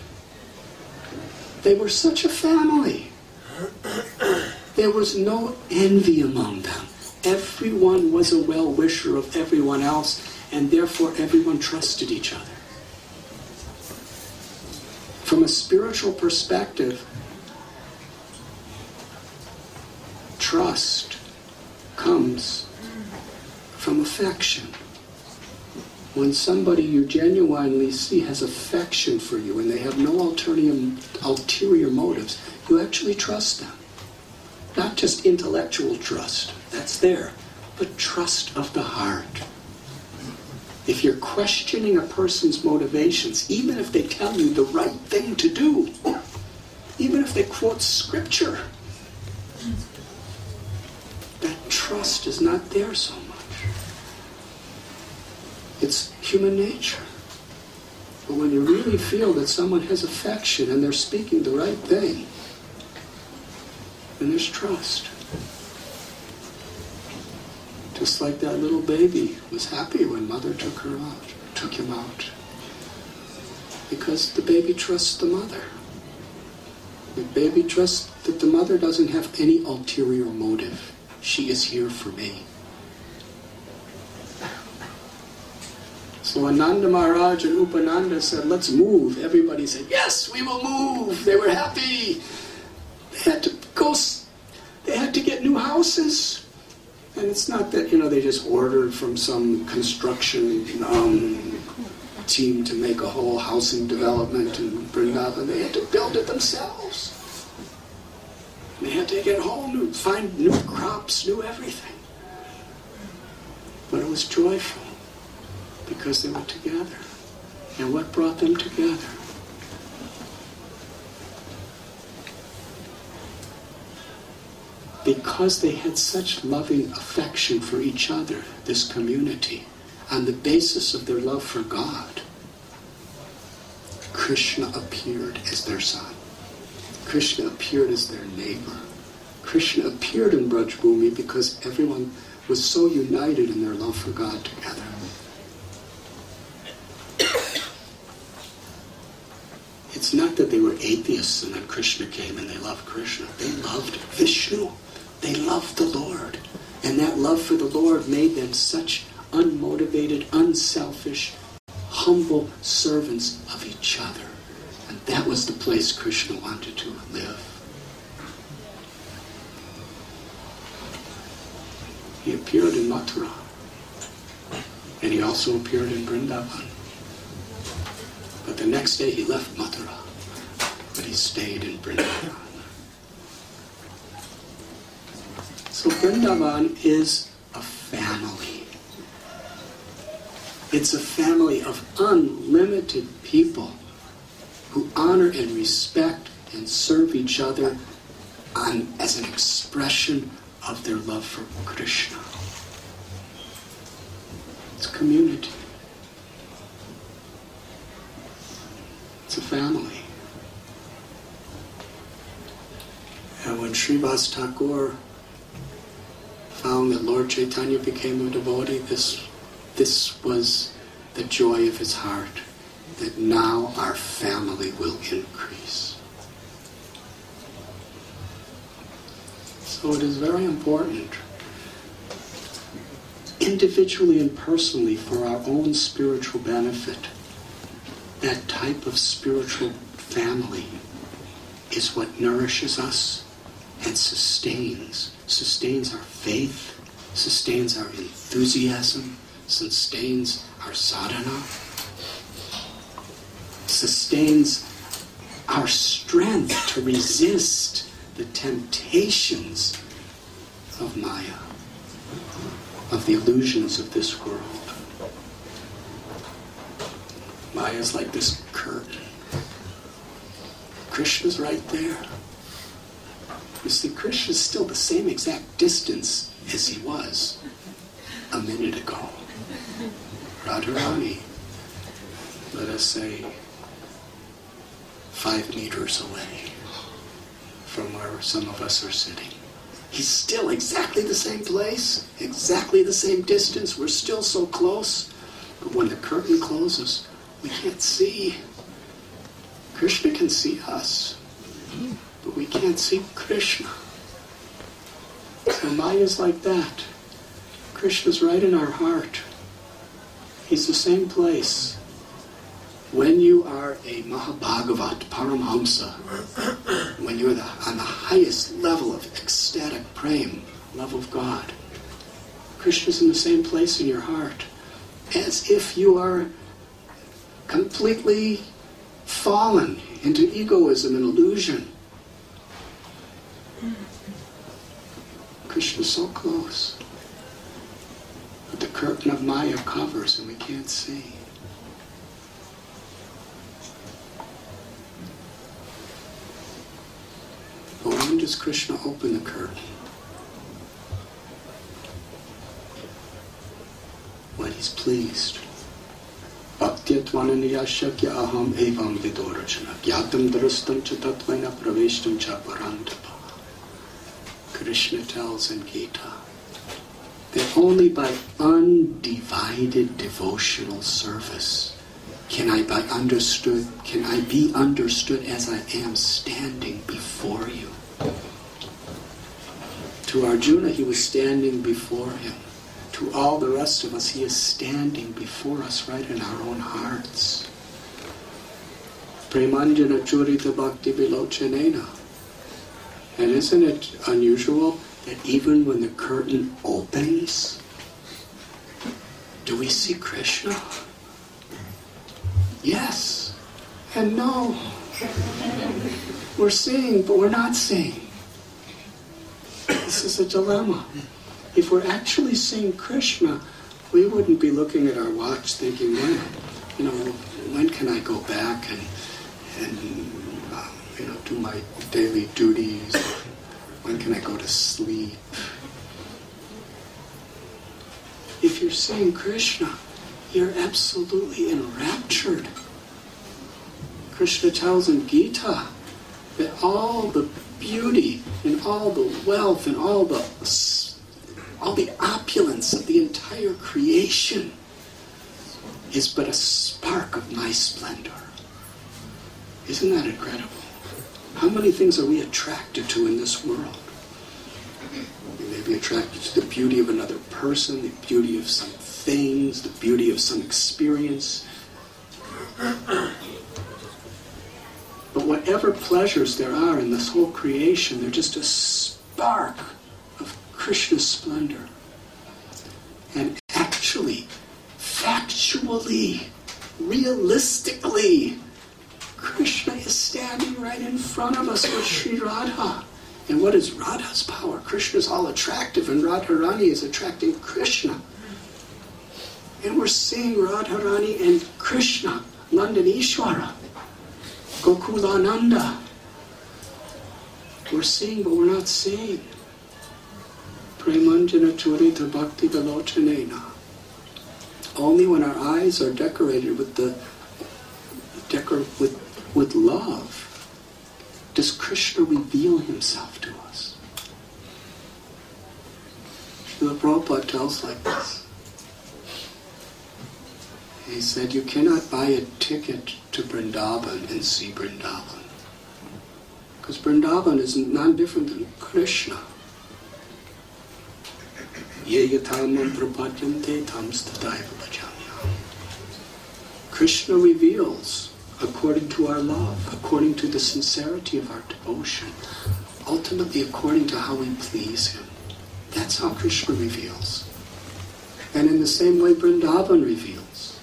They were such a family. There was no envy among them. Everyone was a well-wisher of everyone else, and therefore everyone trusted each other. From a spiritual perspective, trust comes from affection. When somebody you genuinely see has affection for you and they have no ulterior, ulterior motives, you actually trust them. Not just intellectual trust, that's there, but trust of the heart. If you're questioning a person's motivations, even if they tell you the right thing to do, even if they quote scripture, that trust is not there so much. It's human nature. But when you really feel that someone has affection and they're speaking the right thing, then there's trust. Just like that little baby was happy when mother took her out, took him out. Because the baby trusts the mother. The baby trusts that the mother doesn't have any ulterior motive. She is here for me. So Ananda Maharaj and Upananda said, let's move. Everybody said, yes, we will move. They were happy. They had to go, they had to get new houses. And it's not that, you know, they just ordered from some construction um, team to make a whole housing development in Vrindavan. They had to build it themselves. They had to get whole new, find new crops, new everything. But it was joyful because they were together. And what brought them together? Because they had such loving affection for each other, this community, on the basis of their love for God, Krishna appeared as their son. Krishna appeared as their neighbor. Krishna appeared in Braj Bhumi because everyone was so united in their love for God together. It's not that they were atheists and then Krishna came and they loved Krishna. They loved Vishnu. They loved the Lord. And that love for the Lord made them such unmotivated, unselfish, humble servants of each other. And that was the place Krishna wanted to live. He appeared in Mathura. And he also appeared in Vrindavan. But the next day he left Mathura. But he stayed in Vrindavan. So Vrindavan is a family. It's a family of unlimited people who honor and respect and serve each other on, as an expression of their love for Krishna. It's a community. It's a family. And when Srivas Thakur found that Lord Chaitanya became a devotee, this, this was the joy of his heart, that now our family will increase. So it is very important, individually and personally, for our own spiritual benefit. That type of spiritual family is what nourishes us and sustains, sustains our faith, sustains our enthusiasm, sustains our sadhana, sustains our strength to resist the temptations of Maya, of the illusions of this world. Maya is like this curtain. Krishna's right there. You see, Krishna's still the same exact distance as he was a minute ago. Radharani, let us say, five meters away from where some of us are sitting. He's still exactly the same place, exactly the same distance. We're still so close. But when the curtain closes, we can't see. Krishna can see us, but we can't see Krishna. So Maya's like that. Krishna's right in our heart. He's the same place. When you are a Mahabhagavat, Paramhamsa, when you're the, on the highest level of ecstatic prem, love of God, Krishna's in the same place in your heart, as if you are completely fallen into egoism and illusion. Krishna's so close. But the curtain of Maya covers and we can't see. But when does Krishna open the curtain? When he's pleased. Bhaktyatvananiyashakya aham evam vidorachana gyatam drustam cha tatvena praveshtam cha parantapa. Krishna tells in Gita that only by undivided devotional service can I be understood, can I be understood as I am standing before you. To Arjuna, he was standing before him. To all the rest of us, he is standing before us right in our own hearts. Premanjana churita bhakti vilochanena. And isn't it unusual that even when the curtain opens, do we see Krishna? Yes and no. We're seeing, but we're not seeing. This is a dilemma. If we're actually seeing Krishna, we wouldn't be looking at our watch thinking, when, you know, when can I go back and, and uh, you know, do my daily duties? When can I go to sleep? If you're seeing Krishna, you're absolutely enraptured. Krishna tells in Gita that all the beauty and all the wealth and all the all the opulence of the entire creation is but a spark of my splendor. Isn't that incredible? How many things are we attracted to in this world? We may be attracted to the beauty of another person, the beauty of some things, the beauty of some experience. But whatever pleasures there are in this whole creation, they're just a spark of Krishna's splendor. And actually, factually, realistically, Krishna is standing right in front of us with Sri Radha. And what is Radha's power? Krishna is all attractive, and Radharani is attracting Krishna. And we're seeing Radharani and Krishna, Nandanishwara, Gokulananda. We're seeing, but we're not seeing. Premanjana churita bhakti galochanena. Only when our eyes are decorated with the decor with with love does Krishna reveal himself to us. Srila Prabhupada tells like this. He said, you cannot buy a ticket to Vrindavan and see Vrindavan. Because Vrindavan is not different than Krishna. Krishna reveals according to our love, according to the sincerity of our devotion, ultimately according to how we please him. That's how Krishna reveals. And in the same way Vrindavan reveals.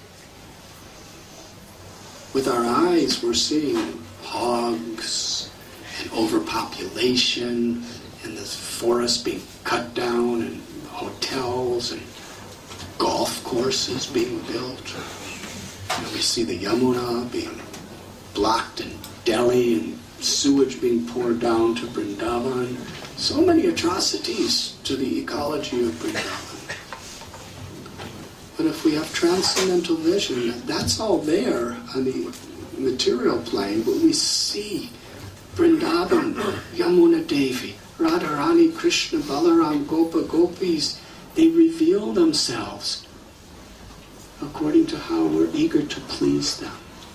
With our eyes we're seeing hogs and overpopulation and the forest being cut down and hotels and golf courses being built. And we see the Yamuna being blocked in Delhi and sewage being poured down to Vrindavan, so many atrocities to the ecology of Vrindavan. But if we have transcendental vision, that's all there on the material plane, but we see Vrindavan, Yamuna Devi, Radharani, Krishna, Balaram, Gopa, Gopis, they reveal themselves according to how we're eager to please them,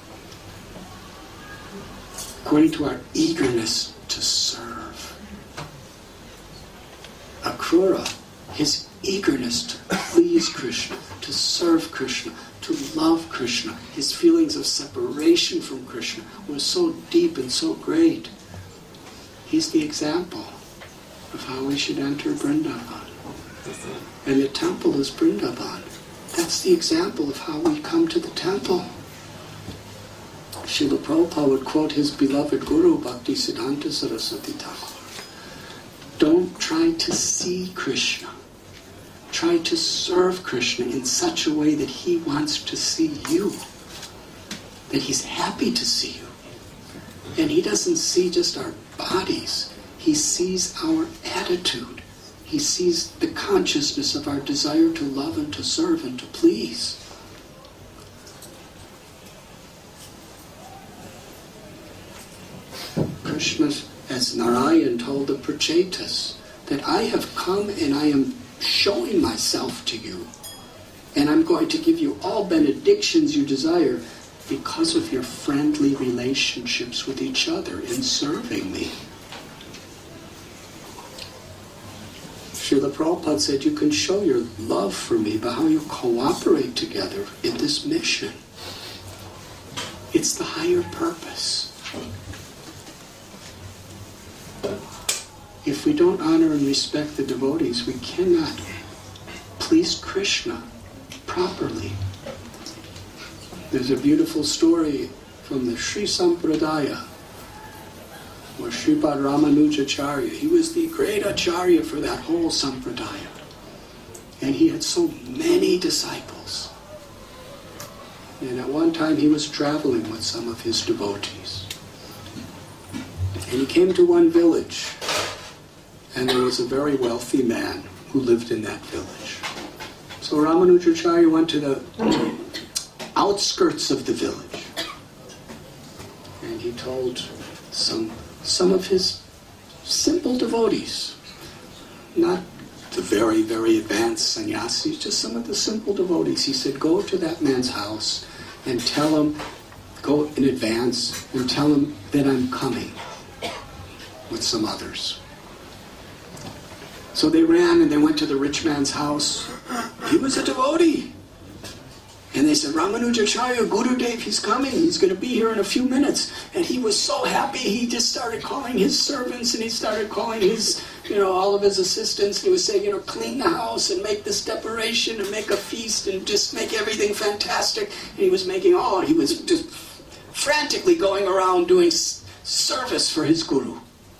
according to our eagerness to serve. Akrura, his eagerness to please Krishna, to serve Krishna, to love Krishna, his feelings of separation from Krishna were so deep and so great. He's the example of how we should enter Vrindavan. And the temple is Vrindavan. That's the example of how we come to the temple. Srila Prabhupada would quote his beloved Guru, Bhaktisiddhanta Saraswati Thakur. Don't try to see Krishna. Try to serve Krishna in such a way that he wants to see you. That he's happy to see you. And he doesn't see just our bodies. He sees our attitude. He sees the consciousness of our desire to love and to serve and to please. Krishna, as Narayan told the Prachetas, that I have come and I am showing myself to you. And I'm going to give you all benedictions you desire because of your friendly relationships with each other in serving me. Srila Prabhupada said you can show your love for me by how you cooperate together in this mission. It's the higher purpose. If we don't honor and respect the devotees, we cannot please Krishna properly. There's a beautiful story from the Sri Sampradaya where Sripad Ramanujacharya, he was the great acharya for that whole Sampradaya. And he had so many disciples. And at one time he was traveling with some of his devotees. And he came to one village. And there was a very wealthy man who lived in that village. So Ramanujacharya went to the outskirts of the village. And he told some, some of his simple devotees, not the very, very advanced sannyasis, just some of the simple devotees. He said, go to that man's house and tell him, go in advance and tell him that I'm coming with some others. So they ran and they went to the rich man's house. He was a devotee. And they said, Ramanujacharya, Gurudev, he's coming. He's going to be here in a few minutes. And he was so happy, he just started calling his servants and he started calling his, you know, all of his assistants. And he was saying, you know, clean the house and make this decoration and make a feast and just make everything fantastic. And he was making, oh, he was just frantically going around doing service for his Guru.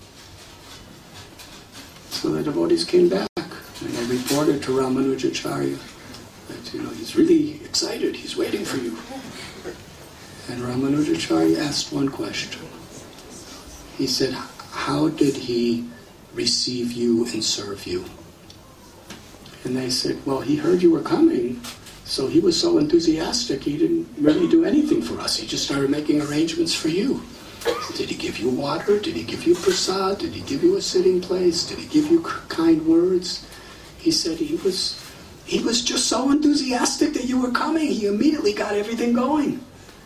So the devotees came back and they reported to Ramanujacharya that, you know, he's really excited, he's waiting for you. And Ramanujacharya asked one question. He said, how did he receive you and serve you? And they said, well, he heard you were coming, so he was so enthusiastic he didn't really do anything for us. He just started making arrangements for you. Did he give you water? Did he give you prasad? Did he give you a sitting place? Did he give you kind words? He said he was he was just so enthusiastic that you were coming. He immediately got everything going.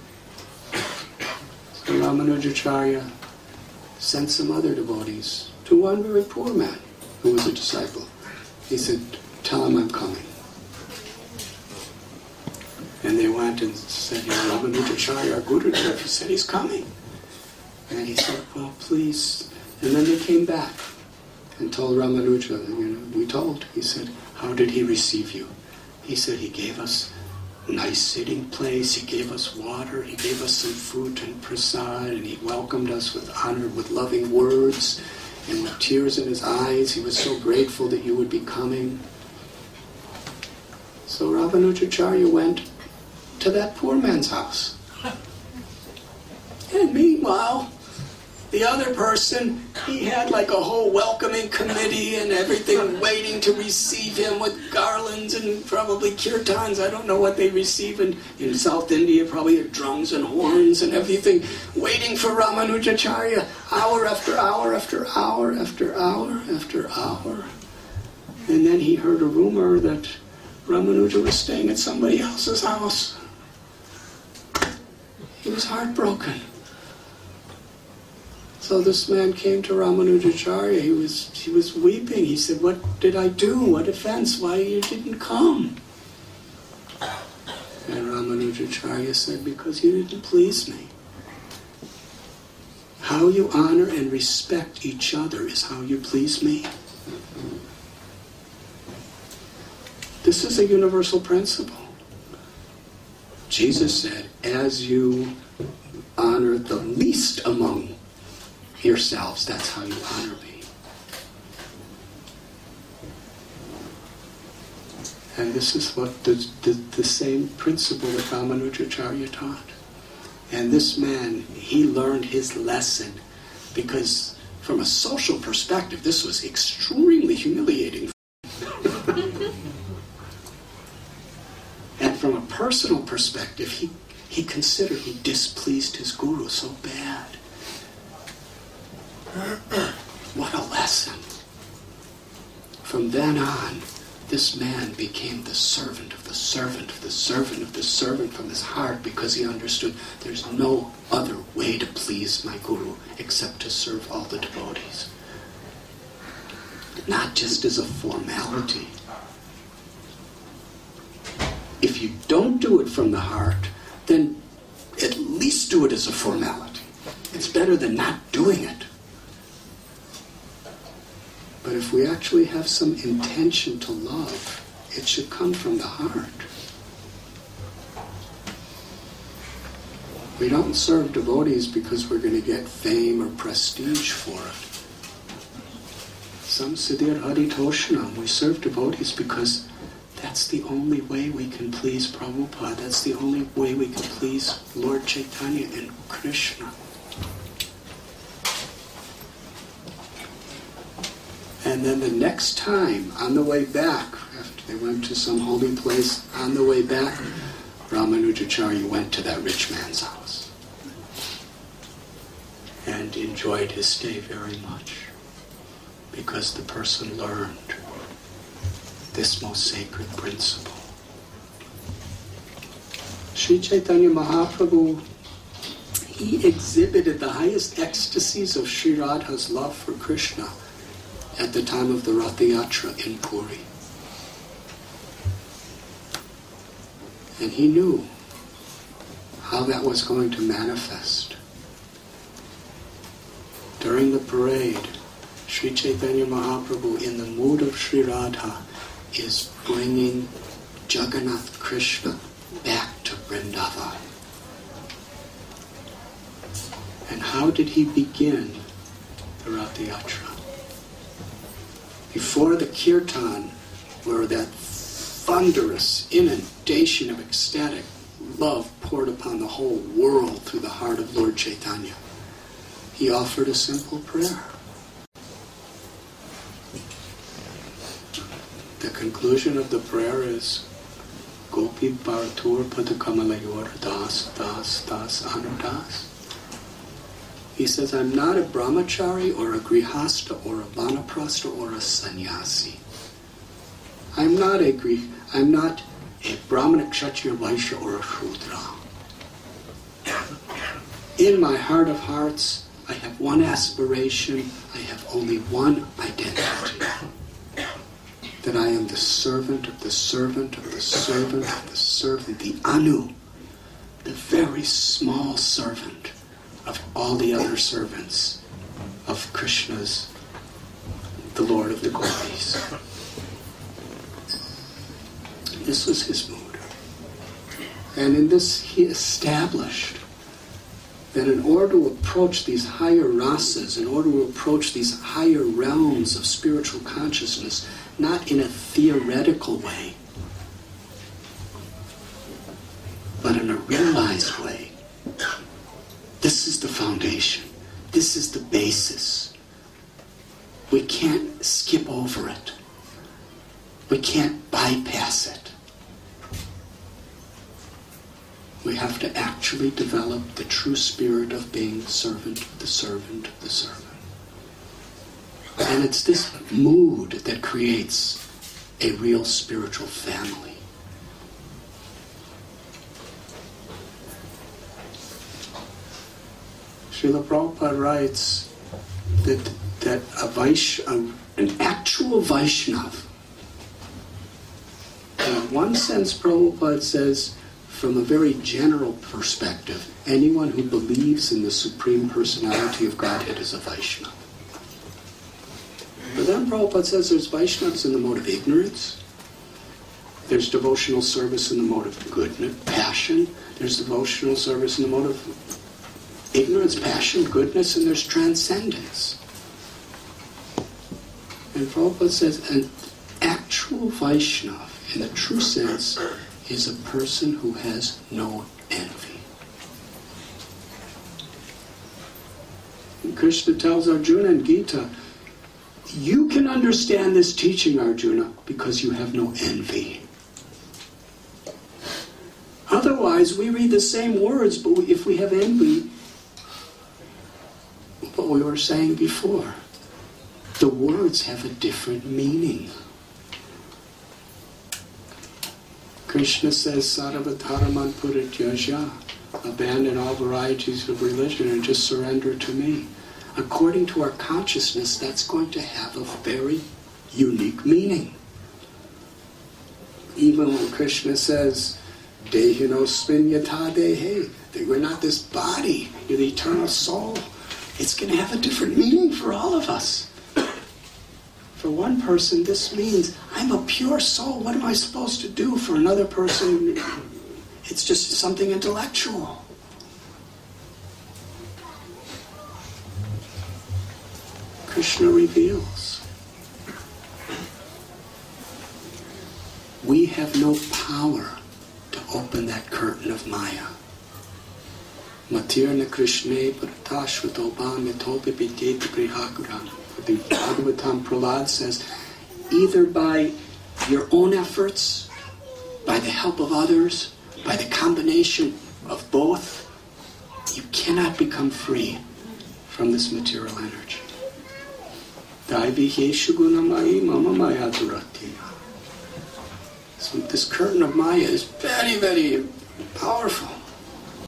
So Ramanujacharya sent some other devotees to one very poor man who was a disciple. He said, tell him I'm coming. And they went and said, you know, Ramanujacharya, our Gurudev, he said he's coming. And he said, well, please. And then they came back and told Ramanuja, you know, we told. He said, how did he receive you? He said he gave us a nice sitting place, he gave us water, he gave us some fruit and prasad, and he welcomed us with honor, with loving words, and with tears in his eyes. He was so grateful that you would be coming. So Ramanujacharya went to that poor man's house. And meanwhile, The other person, he had like a whole welcoming committee and everything waiting to receive him with garlands and probably kirtans. I don't know what they receive in, in South India, probably drums and horns and everything, waiting for Ramanujacharya hour after hour after hour after hour after hour. And then he heard a rumor that Ramanuja was staying at somebody else's house. He was heartbroken. So this man came to Ramanujacharya. He was he was weeping. He said, "What did I do? What offense? Why you didn't come?" And Ramanujacharya said, "Because you didn't please me. How you honor and respect each other is how you please me." This is a universal principle. Jesus said, "As you honor the least among yourselves, that's how you honor me." And this is what the, the, the same principle that Ramanujacharya taught. And this man, he learned his lesson because from a social perspective, this was extremely humiliating. And from a personal perspective, he, he considered he displeased his guru so bad. What a lesson. From then on, this man became the servant of the servant of the servant of the servant from his heart, because he understood there's no other way to please my guru except to serve all the devotees. Not just as a formality. If you don't do it from the heart, then at least do it as a formality. It's better than not doing it. But if we actually have some intention to love, it should come from the heart. We don't serve devotees because we're going to get fame or prestige for it. Some Siddhir Haritoshanam, we serve devotees because that's the only way we can please Prabhupada. That's the only way we can please Lord Chaitanya and Krishna. And then the next time, on the way back, after they went to some holy place, on the way back, Ramanujacharya went to that rich man's house and enjoyed his stay very much, because the person learned this most sacred principle. Sri Chaitanya Mahaprabhu, he exhibited the highest ecstasies of Sri Radha's love for Krishna at the time of the Ratha Yatra in Puri. And he knew how that was going to manifest. During the parade, Sri Chaitanya Mahaprabhu, in the mood of Sri Radha, is bringing Jagannath Krishna back to Vrindavan. And how did he begin the Ratha Yatra? Before the kirtan, where that thunderous inundation of ecstatic love poured upon the whole world through the heart of Lord Chaitanya, he offered a simple prayer. The conclusion of the prayer is Gopi Bharatur Padakamalayur Das Das Das Anudas. He says, I'm not a brahmachari or a grihasta or a vanaprastha or a sannyasi. I'm not a grih, I'm not a brahmana, kshatriya, vaishya or a shudra. In my heart of hearts, I have one aspiration, I have only one identity. That I am the servant of the servant of the servant of the servant, the Anu, the very small servant of all the other servants of Krishna's, the Lord of the Gopis. This was his mood. And in this he established that in order to approach these higher rasas, in order to approach these higher realms of spiritual consciousness, not in a theoretical way, but in a realized way, this is the foundation. This is the basis. We can't skip over it. We can't bypass it. We have to actually develop the true spirit of being servant of the servant of the servant. And it's this mood that creates a real spiritual family. Srila Prabhupada writes that, that a Vaishnava, an actual Vaishnava, in one sense Prabhupada says, from a very general perspective, anyone who believes in the Supreme Personality of Godhead is a Vaishnava. But then Prabhupada says there's Vaishnavas in the mode of ignorance, there's devotional service in the mode of goodness, passion, there's devotional service in the mode of ignorance, passion, goodness, and there's transcendence. And Prabhupada says an actual Vaishnava, in the true sense, is a person who has no envy. And Krishna tells Arjuna in Gita, you can understand this teaching, Arjuna, because you have no envy. Otherwise, we read the same words, but if we have envy, what we were saying before, the words have a different meaning. Krishna says, Sarvataraman Purityaja, abandon all varieties of religion and just surrender to me. According to our consciousness, that's going to have a very unique meaning. Even when Krishna says, Dehinosmin yata dehe, that we're not this body, you're the eternal soul, it's going to have a different meaning for all of us. For one person, this means, I'm a pure soul. What am I supposed to do? For another person, it's just something intellectual. Krishna reveals, we have no power to open that curtain of Maya. Matirna Krishna Paratashvatoba Mitopi Pityeti Prihakuram. The Bhagavatam Prahlad says, either by your own efforts, by the help of others, by the combination of both, you cannot become free from this material energy. So this curtain of Maya is very, very powerful.